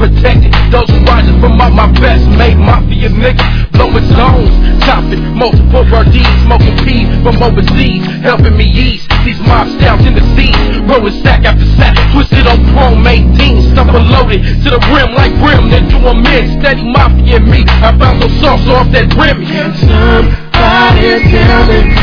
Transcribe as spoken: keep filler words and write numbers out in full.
protected. Those who rises from out my best made mafia niggas blowing zones, chopping multiple birdies, smoking peas from overseas, helping me ease these mob styles in the seas, rolling stack after sack, twisted on chrome eighteen, stumble loaded to the rim like brim, then do a mid, steady mafia in me. I found no sauce off that brim. Can somebody tell me